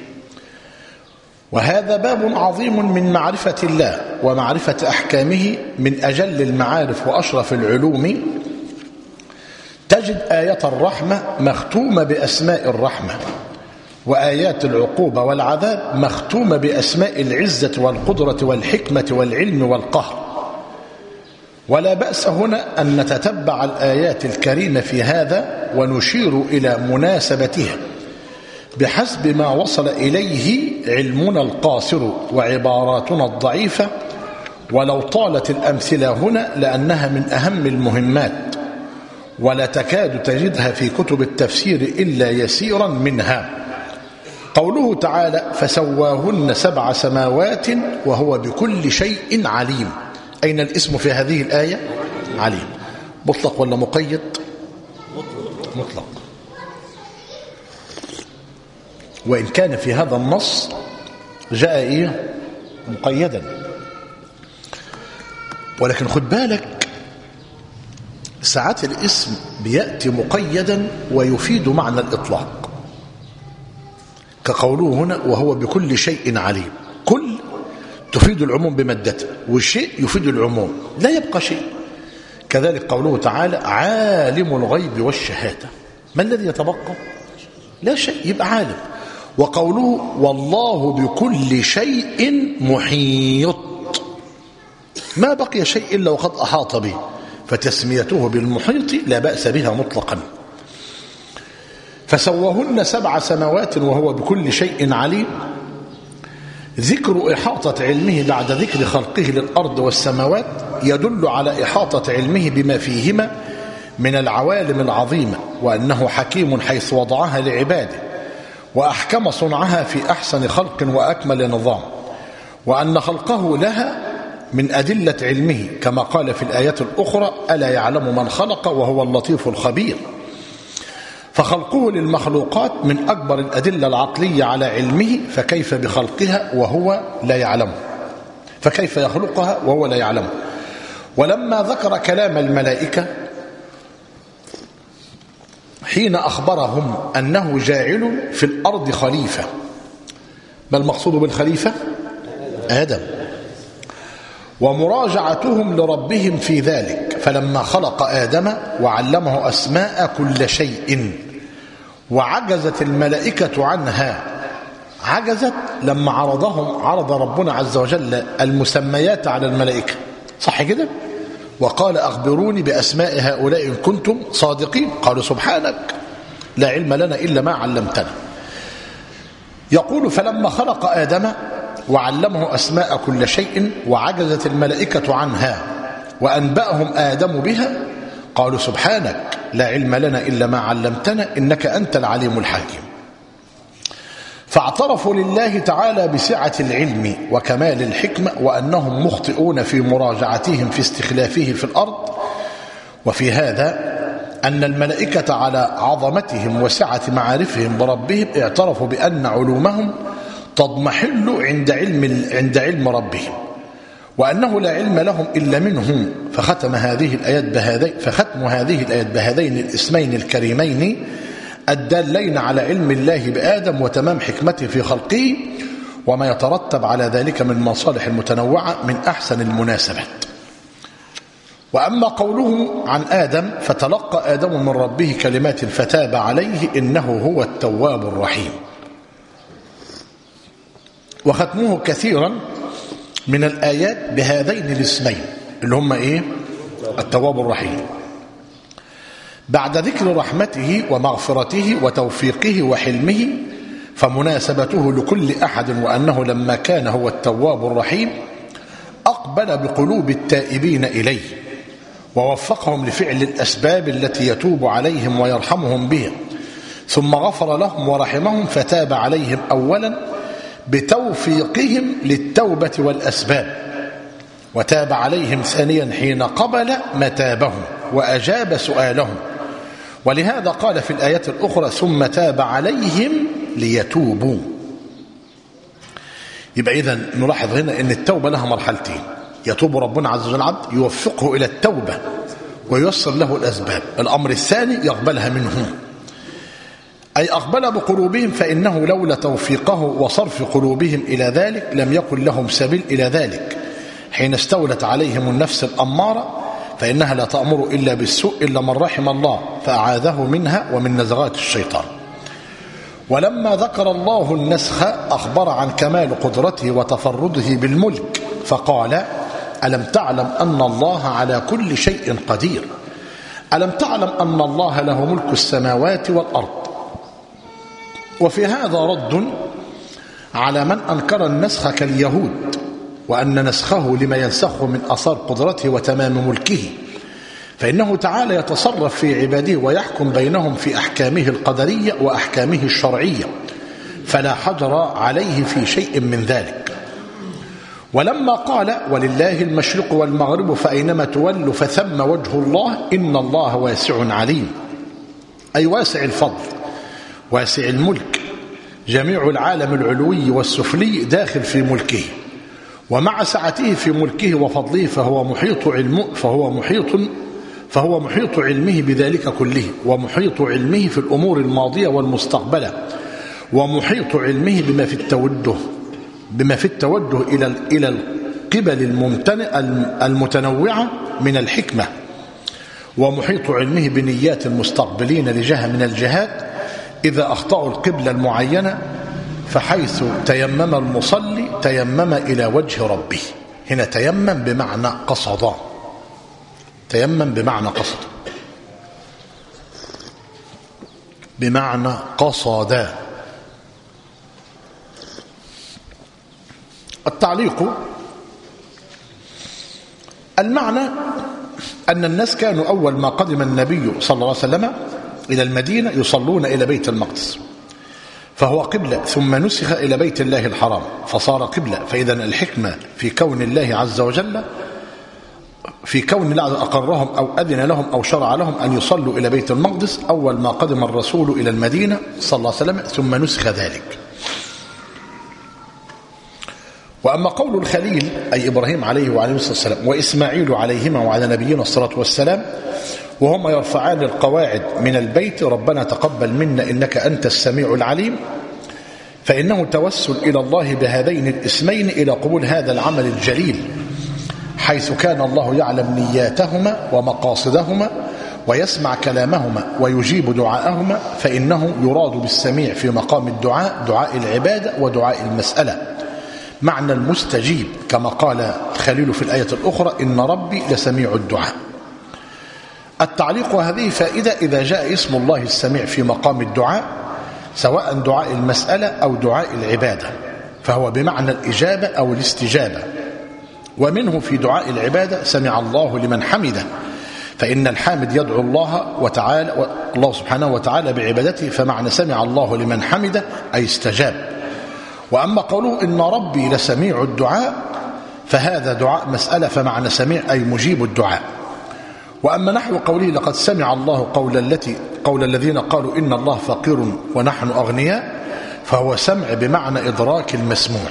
وهذا باب عظيم من معرفة الله ومعرفة أحكامه، من أجل المعارف وأشرف العلوم. تجد آية الرحمة مختومة بأسماء الرحمة، وآيات العقوبة والعذاب مختومة بأسماء العزة والقدرة والحكمة والعلم والقهر. ولا بأس هنا أن نتتبع الآيات الكريمة في هذا ونشير إلى مناسبتها بحسب ما وصل إليه علمنا القاصر وعباراتنا الضعيفة، ولو طالت الأمثلة هنا لأنها من أهم المهمات، ولا تكاد تجدها في كتب التفسير إلا يسيرا منها. قوله تعالى: فسواهن سبع سماوات وهو بكل شيء عليم. أين الاسم في هذه الآية؟ عليم. مطلق ولا مقيد؟ مطلق. وإن كان في هذا النص جاء إيه؟ مقيدا، ولكن خد بالك ساعات الاسم بيأتي مقيدا ويفيد معنى الإطلاق، كقوله هنا: وهو بكل شيء عليم. كل تفيد العموم بمادته، والشيء يفيد العموم، لا يبقى شيء. كذلك قوله تعالى: عالم الغيب والشهادة. ما الذي يتبقى؟ لا شيء، يبقى عالم. وقوله: والله بكل شيء محيط. ما بقي شيء إلا وقد أحاط به، فتسميته بالمحيط لا بأس بها مطلقا. فسوهن سبع سماوات وهو بكل شيء عليم. ذكر إحاطة علمه بعد ذكر خلقه للأرض والسماوات يدل على إحاطة علمه بما فيهما من العوالم العظيمة، وأنه حكيم حيث وضعها لعباده، وأحكم صنعها في أحسن خلق وأكمل نظام، وأن خلقه لها من أدلة علمه، كما قال في الآيات الأخرى: ألا يعلم من خلق وهو اللطيف الخبير. فخلقه للمخلوقات من أكبر الأدلة العقلية على علمه، فكيف بخلقها وهو لا يعلمه؟ فكيف يخلقها وهو لا يعلمه؟ ولما ذكر كلام الملائكة حين أخبرهم أنه جاعل في الأرض خليفة، ما المقصود بالخليفة؟ آدم. ومراجعتهم لربهم في ذلك، فلما خلق آدم وعلمه أسماء كل شيء وعجزت الملائكة عنها. عجزت لما عرضهم عرض ربنا عز وجل المسميات على الملائكة، صح كده؟ وقال أخبروني بأسماء هؤلاء إن كنتم صادقين. قالوا سبحانك لا علم لنا إلا ما علمتنا. يقول فلما خلق آدم وعلمه أسماء كل شيء وعجزت الملائكة عنها وأنبأهم آدم بها قالوا سبحانك لا علم لنا إلا ما علمتنا إنك أنت العليم الحكيم. فاعترفوا لله تعالى بسعة العلم وكمال الحكمة وأنهم مخطئون في مراجعتهم في استخلافه في الأرض. وفي هذا أن الملائكة على عظمتهم وسعة معارفهم بربهم اعترفوا بأن علومهم تضمحل عند علم عند علم ربهم وأنه لا علم لهم إلا منه. فختم هذه الآيات بهذين فختم هذه الآيات بهذين الاسمين الكريمين الدالين على علم الله بآدم وتمام حكمته في خلقه وما يترتب على ذلك من مصالح المتنوعة من أحسن المناسبات. وأما قوله عن آدم فتلقى آدم من ربه كلمات فتاب عليه إنه هو التواب الرحيم. وختموه كثيرا من الآيات بهذين الاسمين اللي هم إيه؟ التواب الرحيم، بعد ذكر رحمته ومغفرته وتوفيقه وحلمه فمناسبته لكل أحد وأنه لما كان هو التواب الرحيم أقبل بقلوب التائبين إليه ووفقهم لفعل الأسباب التي يتوب عليهم ويرحمهم بها ثم غفر لهم ورحمهم فتاب عليهم أولا بتوفيقهم للتوبة والأسباب وتاب عليهم ثانيا حين قبل متابهم وأجاب سؤالهم. ولهذا قال في الآيات الأخرى ثم تاب عليهم ليتوبوا. يبقى إذن نلاحظ هنا أن التوبة لها مرحلتين، يتوب ربنا عز وجل العبد يوفقه إلى التوبة وييسر له الأسباب. الأمر الثاني يقبلها منهم أي أقبل بقلوبهم فإنه لولا توفيقه وصرف قلوبهم إلى ذلك لم يكن لهم سبيل إلى ذلك حين استولت عليهم النفس الأمارة فإنها لا تأمر إلا بالسوء إلا من رحم الله فأعاذه منها ومن نزغات الشيطان. ولما ذكر الله النسخ أخبر عن كمال قدرته وتفرده بالملك فقال ألم تعلم أن الله على كل شيء قدير. ألم تعلم أن الله له ملك السماوات والأرض. وفي هذا رد على من أنكر النسخ كاليهود وأن نسخه لما ينسخه من أثار قدرته وتمام ملكه فإنه تعالى يتصرف في عباده ويحكم بينهم في أحكامه القدرية وأحكامه الشرعية فلا حجر عليه في شيء من ذلك. ولما قال ولله المشرق والمغرب فأينما تولوا فثم وجه الله إن الله واسع عليم أي واسع الفضل واسع الملك جميع العالم العلوي والسفلي داخل في ملكه ومع سعته في ملكه وفضله فهو محيط علمه فهو محيط فهو محيط علمه بذلك كله ومحيط علمه في الأمور الماضية والمستقبلة ومحيط علمه بما في التوجه بما في التوجه إلى إلى القبل الممتنع المتنوعة من الحكمة ومحيط علمه بنيات المستقبلين لجهة من الجهات إذا أخطأوا القبلة المعينة فحيث تيمم المصلي تيمم إلى وجه ربه. هنا تيمم بمعنى قصد تيمم بمعنى قصد بمعنى قصد. التعليق المعنى أن الناس كانوا أول ما قدم النبي صلى الله عليه وسلم إلى المدينة يصلون إلى بيت المقدس فهو قبلة ثم نسخ إلى بيت الله الحرام فصار قبلة. فإذا الحكمة في كون الله عز وجل في كون الله أقرهم أو أذن لهم أو شرع لهم أن يصلوا إلى بيت المقدس أول ما قدم الرسول إلى المدينة صلى الله عليه وسلم ثم نسخ ذلك. وأما قول الخليل أي إبراهيم عليه وعليه الصلاة والسلام وإسماعيل عليهما وعلى نبينا الصلاة والسلام وهما يرفعان القواعد من البيت ربنا تقبل منا إنك أنت السميع العليم فإنه توسل إلى الله بهذين الاسمين إلى قبول هذا العمل الجليل حيث كان الله يعلم نياتهما ومقاصدهما ويسمع كلامهما ويجيب دعاءهما، فإنه يراد بالسميع في مقام الدعاء دعاء العبادة ودعاء المسألة، معنى المستجيب، كما قال خليل في الآية الأخرى: إن ربي لسميع الدعاء. التعليق: وهذه فائدة إذا جاء اسم الله السميع في مقام الدعاء سواء دعاء المسألة أو دعاء العبادة، فهو بمعنى الإجابة أو الاستجابة. ومنه في دعاء العبادة: سمع الله لمن حمده، فإن الحامد يدعو الله وتعالى الله سبحانه وتعالى بعبادته، فمعنى سمع الله لمن حمده أي استجاب. وأما قوله إن ربي لسميع الدعاء فهذا دعاء مسألة، فمعنى سميع أي مجيب الدعاء. وأما نحو قوله: لقد سمع الله قول التي قول الذين قالوا إن الله فقير ونحن أغنياء، فهو سمع بمعنى إدراك المسموع.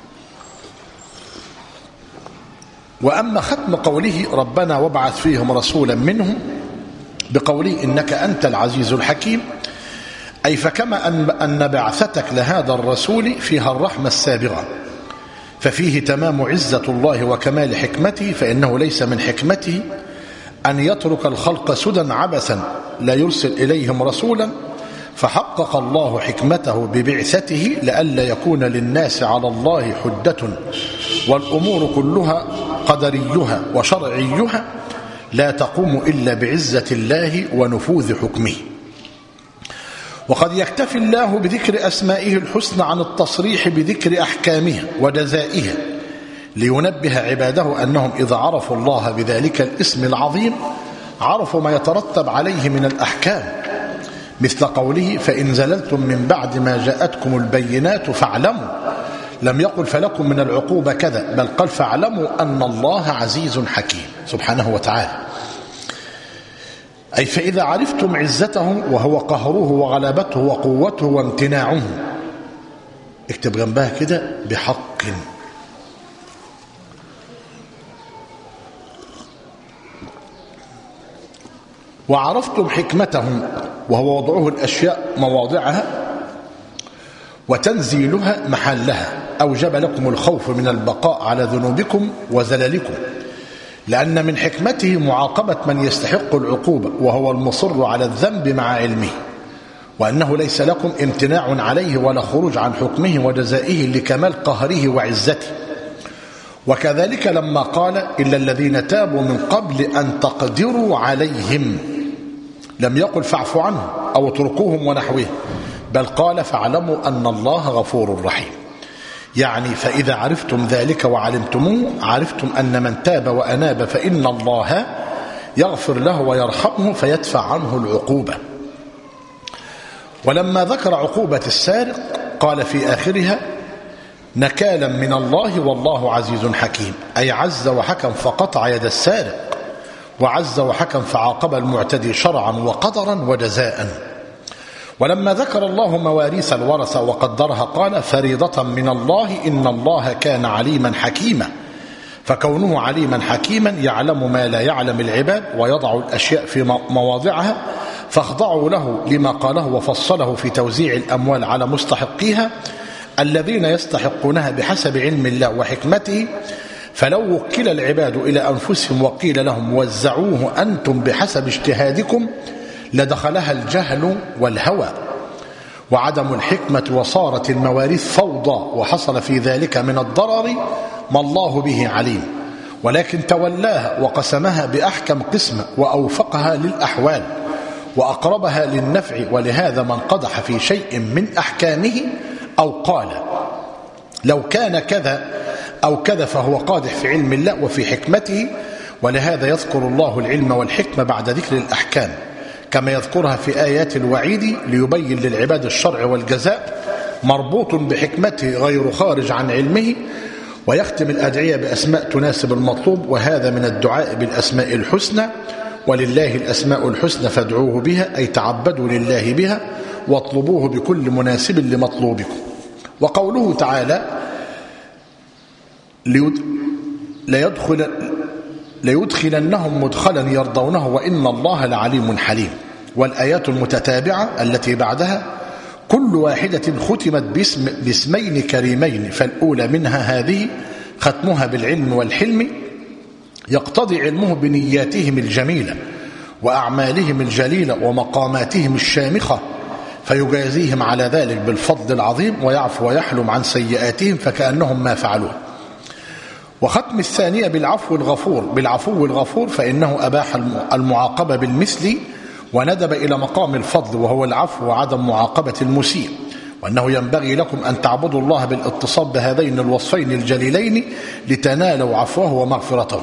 وأما ختم قوله: ربنا وابعث فيهم رسولا منهم، بقوله إنك أنت العزيز الحكيم، أي فكما أن بعثتك لهذا الرسول فيها الرحمة السابغة، ففيه تمام عزة الله وكمال حكمته، فإنه ليس من حكمته أن يترك الخلق سدى عبثا لا يرسل إليهم رسولا، فحقق الله حكمته ببعثته لئلا يكون للناس على الله حجة، والأمور كلها قدريها وشرعيها لا تقوم إلا بعزة الله ونفوذ حكمه. وقد يكتفي الله بذكر أسمائه الحسنى عن التصريح بذكر أحكامها وجزائها، لينبه عباده أنهم إذا عرفوا الله بذلك الاسم العظيم عرفوا ما يترتب عليه من الأحكام، مثل قوله: فإن زللتم من بعد ما جاءتكم البينات فاعلموا، لم يقل فلكم من العقوبة كذا، بل قال فاعلموا أن الله عزيز حكيم سبحانه وتعالى، أي فإذا عرفتم عزته وهو قهره وغلبته وقوته وامتناعه، اكتب جنبها كده: بحق. وعرفتم حكمته وهو وضعه الأشياء مواضعها وتنزيلها محلها، أوجب لكم الخوف من البقاء على ذنوبكم وزللكم، لأن من حكمته معاقبة من يستحق العقوبة وهو المصر على الذنب مع علمه، وأنه ليس لكم امتناع عليه ولا خروج عن حكمه وجزائه لكمال قهره وعزته. وكذلك لما قال: إلا الذين تابوا من قبل أن تقدروا عليهم، لم يقل فاعفوا عنهم أو اتركوهم ونحوه، بل قال فاعلموا أن الله غفور رحيم. يعني فإذا عرفتم ذلك وعلمتموه عرفتم أن من تاب وأناب فإن الله يغفر له ويرحمه فيدفع عنه العقوبة. ولما ذكر عقوبة السارق قال في آخرها: نكالا من الله والله عزيز حكيم، أي عز وحكم فقطع يد السارق، وعز وحكم فعاقب المعتدي شرعا وقدرا وجزاء. ولما ذكر الله مواريث الورثة وقدرها قال: فريضة من الله إن الله كان عليما حكيما، فكونه عليما حكيما يعلم ما لا يعلم العباد ويضع الأشياء في مواضعها، فاخضعوا له لما قاله وفصله في توزيع الأموال على مستحقيها الذين يستحقونها بحسب علم الله وحكمته. فلو وكل العباد إلى أنفسهم وقيل لهم وزعوه أنتم بحسب اجتهادكم لدخلها الجهل والهوى وعدم الحكمة، وصارت المواريث فوضى، وحصل في ذلك من الضرر ما الله به عليم، ولكن تولاها وقسمها بأحكم قسمة وأوفقها للأحوال وأقربها للنفع. ولهذا من قدح في شيء من أحكامه أو قال لو كان كذا أو كذا فهو قادح في علم الله وفي حكمته. ولهذا يذكر الله العلم والحكمة بعد ذكر الأحكام، كما يذكرها في آيات الوعيد ليبين للعباد الشرع والجزاء، مربوط بحكمته غير خارج عن علمه. ويختم الأدعية بأسماء تناسب المطلوب، وهذا من الدعاء بالأسماء الحسنى. ولله الأسماء الحسنى فادعوه بها، أي تعبدوا لله بها واطلبوه بكل مناسب لمطلوبكم. وقوله تعالى: ليدخل ليدخلنهم مدخلا يرضونه وإن الله لعليم حليم. والآيات المتتابعة التي بعدها كل واحدة ختمت باسم باسمين كريمين، فالأولى منها هذه ختمها بالعلم والحلم، يقتضي علمه بنياتهم الجميلة وأعمالهم الجليلة ومقاماتهم الشامخة، فيجازيهم على ذلك بالفضل العظيم ويعفو ويحلم عن سيئاتهم فكأنهم ما فعلوه. وختم الثانية بالعفو الغفور بالعفو الغفور فإنه أباح المعاقبة بالمثل وندب إلى مقام الفضل وهو العفو وعدم معاقبة المسيء، وأنه ينبغي لكم أن تعبدوا الله بالاتصاب بهذين الوصفين الجليلين لتنالوا عفوه ومغفرته.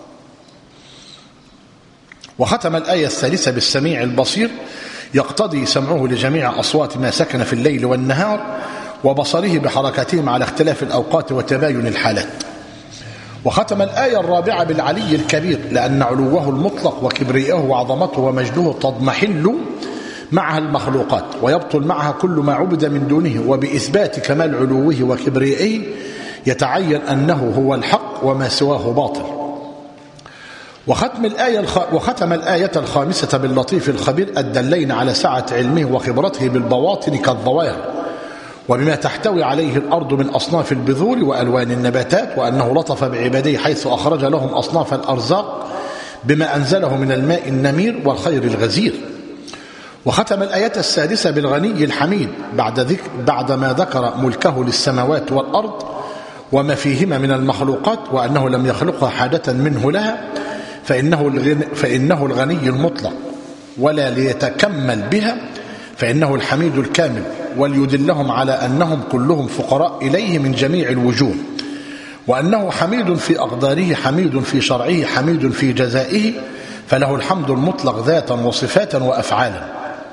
وختم الآية الثالثة بالسميع البصير يقتضي سمعه لجميع أصوات ما سكن في الليل والنهار وبصره بحركاتهم على اختلاف الأوقات وتباين الحالات. وختم الآية الرابعة بالعلي الكبير لأن علوه المطلق وكبريائه وعظمته ومجده تضمحل معها المخلوقات ويبطل معها كل ما عبد من دونه، وبإثبات كمال علوه وكبريائه يتعين أنه هو الحق وما سواه باطل. وختم الآية الخ... وختم الآية الخامسة باللطيف الخبير الدلين على سعة علمه وخبرته بالبواطن كالظواهر وبما تحتوي عليه الأرض من أصناف البذور وألوان النباتات، وأنه لطف بعباده حيث أخرج لهم أصناف الأرزاق بما أنزله من الماء النمير والخير الغزير. وختم الآية السادسة بالغني الحميد بعد, ذكر بعد ما ذكر ملكه للسماوات والأرض وما فيهما من المخلوقات وأنه لم يخلقها حاجة منه لها، فإنه الغني, فإنه الغني المطلق ولا ليتكمل بها، فإنه الحميد الكامل، وليدلهم على أنهم كلهم فقراء إليه من جميع الوجوه، وأنه حميد في أقداره حميد في شرعه حميد في جزائه، فله الحمد المطلق ذاتا وصفاتا وأفعالا.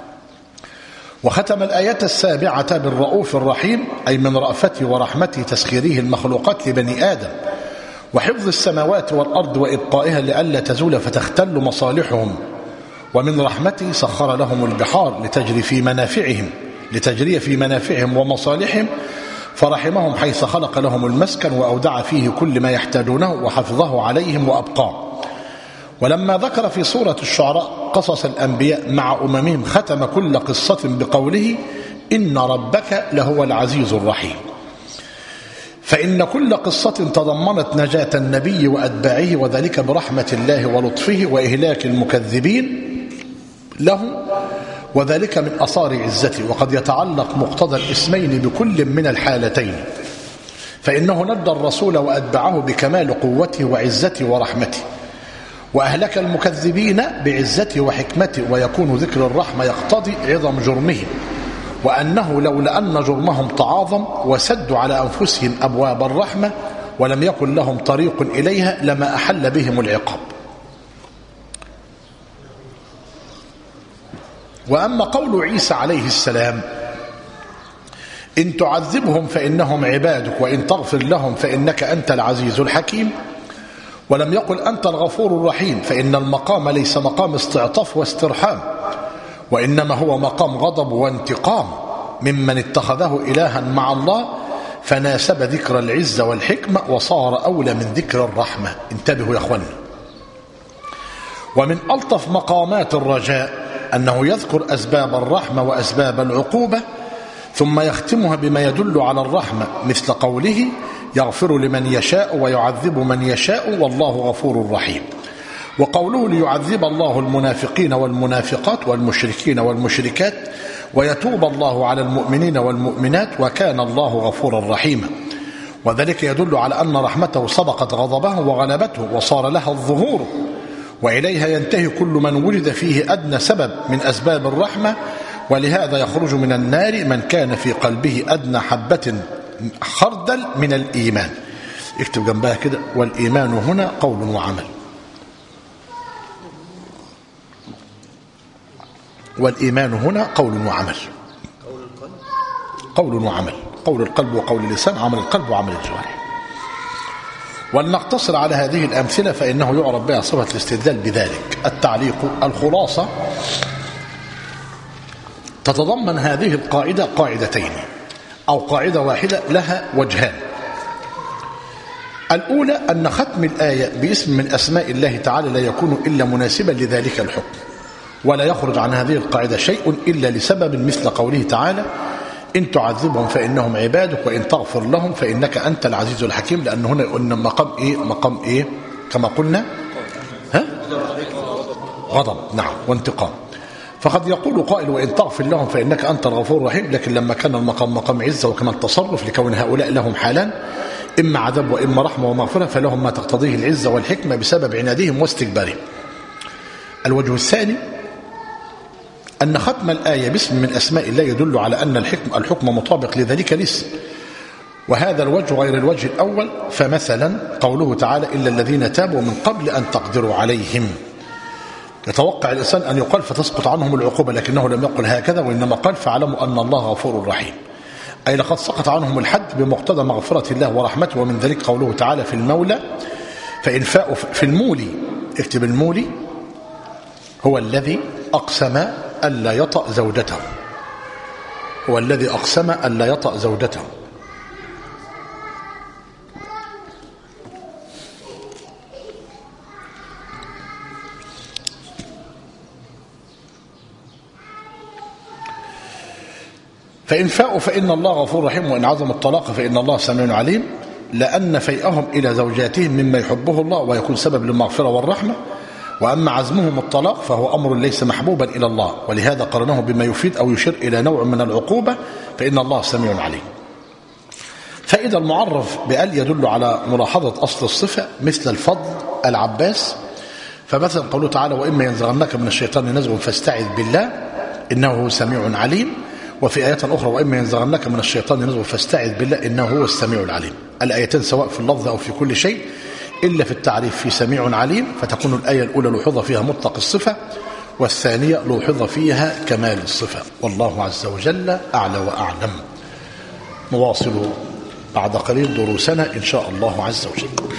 وختم الآية السابعة بالرؤوف الرحيم أي من رأفته ورحمته تسخيره المخلوقات لبني آدم وحفظ السماوات والأرض وإبقائها لئلا تزول فتختل مصالحهم، ومن رحمته سخر لهم البحار لتجري في منافعهم لتجري في منافعهم ومصالحهم، فرحمهم حيث خلق لهم المسكن وأودع فيه كل ما يحتاجونه وحفظه عليهم وأبقاه. ولما ذكر في سورة الشعراء قصص الأنبياء مع أممهم ختم كل قصة بقوله إن ربك لهو العزيز الرحيم، فإن كل قصة تضمنت نجاة النبي وأتباعه وذلك برحمة الله ولطفه وإهلاك المكذبين له، وذلك من أثار عزته. وقد يتعلق مقتضى الاسمين بكل من الحالتين، فإنه ندى الرسول وأتبعه بكمال قوته وعزته ورحمته، وأهلك المكذبين بعزته وحكمته، ويكون ذكر الرحمة يقتضي عظم جرمهم، وأنه لولا أن جرمهم تعاظم وسدوا على أنفسهم أبواب الرحمة ولم يكن لهم طريق إليها لما أحل بهم العقاب. وأما قول عيسى عليه السلام إن تعذبهم فإنهم عبادك وإن تغفر لهم فإنك أنت العزيز الحكيم، ولم يقل أنت الغفور الرحيم، فإن المقام ليس مقام استعطاف واسترحام، وإنما هو مقام غضب وانتقام ممن اتخذه إلها مع الله، فناسب ذكر العزة والحكمة وصار أولى من ذكر الرحمة. انتبهوا يا أخوانا. ومن ألطف مقامات الرجاء أنه يذكر أسباب الرحمة وأسباب العقوبة ثم يختمها بما يدل على الرحمة مثل قوله يغفر لمن يشاء ويعذب من يشاء والله غفور رحيم، وقوله ليعذب الله المنافقين والمنافقات والمشركين والمشركات ويتوب الله على المؤمنين والمؤمنات وكان الله غفورا رحيما، وذلك يدل على أن رحمته سبقت غضبه وغلبته وصار لها الظهور، وإليها ينتهي كل من وجد فيه أدنى سبب من أسباب الرحمة، ولهذا يخرج من النار من كان في قلبه أدنى حبة خردل من الإيمان. اكتب جنبها كده والإيمان هنا قول وعمل. والإيمان هنا قول وعمل. قول وعمل، قول القلب وقول اللسان، عمل القلب وعمل الجوارح. ولنقتصر على هذه الأمثلة فإنه يعرف بها صفة الاستدلال بذلك. التعليق الخلاصة تتضمن هذه القاعدة قاعدتين أو قاعدة واحدة لها وجهان. الأولى أن ختم الآية باسم من أسماء الله تعالى لا يكون إلا مناسبا لذلك الحكم، ولا يخرج عن هذه القاعدة شيء إلا لسبب مثل قوله تعالى إن تعذبهم فإنهم عبادك وإن تغفر لهم فإنك أنت العزيز الحكيم، لأن هنا قلنا مقام إيه؟ مقام إيه كما قلنا؟ ها؟ غضب، نعم، وانتقام. فقد يقول قائل وإن تغفر لهم فإنك أنت الغفور الرحيم، لكن لما كان المقام مقام عزة وكمان تصرف لكون هؤلاء لهم حالان، إما عذاب وإما رحمة ومغفرة، فلهم ما تقتضيه العزة والحكمة بسبب عنادهم واستكبارهم. الوجه الثاني أن ختم الآية باسم من أسماء الله يدل على أن الحكم, الحكم مطابق لذلك الاسم، وهذا الوجه غير الوجه الأول. فمثلا قوله تعالى إلا الذين تابوا من قبل أن تقدروا عليهم، يتوقع الإنسان أن يقال فتسقط عنهم العقوبة، لكنه لم يقل هكذا، وإنما قال فاعلموا أن الله غفور رحيم، أي لقد سقط عنهم الحد بمقتضى مغفرة الله ورحمته. ومن ذلك قوله تعالى في المولى فإن فاءوا في المولي، اكتب المولي هو الذي أقسم ألا يطأ زوجته، هو الذي أقسم ألا يطأ زوجته. فإن فاءوا فإن الله غفور رحيم، وإن عظم الطلاق فإن الله سميع عليم، لأن فيئهم إلى زوجاتهم مما يحبه الله ويكون سبب للمغفرة والرحمة. وأما عزمهم الطلاق فهو أمر ليس محبوبا إلى الله، ولهذا قرنه بما يفيد أو يشير إلى نوع من العقوبة، فإن الله سميع عليم. فإذا المعرف بأل يدل على ملاحظة أصل الصفة مثل الفضل العباس. فمثلا قوله تعالى وإما ينزغنك من الشيطان نزغ فاستعذ بالله إنه هو سميع عليم. وفي آيات أخرى وإما ينزغنك من الشيطان نزغ فاستعذ بالله إنه هو السميع العليم. الآيتين سواء في اللفظ أو في كل شيء إلا في التعريف في سميع عليم، فتكون الآية الأولى لوحظ فيها مطلق الصفة، والثانية لوحظ فيها كمال الصفة. والله عز وجل أعلى وأعلم. نواصل بعد قليل دروسنا إن شاء الله عز وجل.